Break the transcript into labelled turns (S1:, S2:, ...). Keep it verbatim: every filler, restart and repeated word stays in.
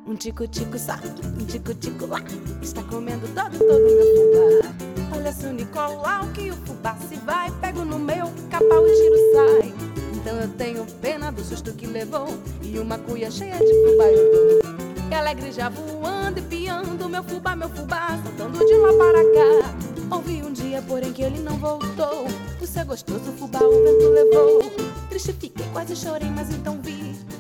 S1: Um tico-tico só, um tico-tico lá, está comendo todo, todo meu fubá. Olha se o Nicolau que o fubá se vai, pego no meu capau e tiro sai. Então eu tenho pena do susto que levou, e uma cuia cheia de fubá eu dou. E alegre já voando e piando, meu fubá, meu fubá, saltando de lá para cá. Ouvi um dia, porém, que ele não voltou. Por ser gostoso, o fubá o vento levou. Triste fiquei, quase chorei, mas então vi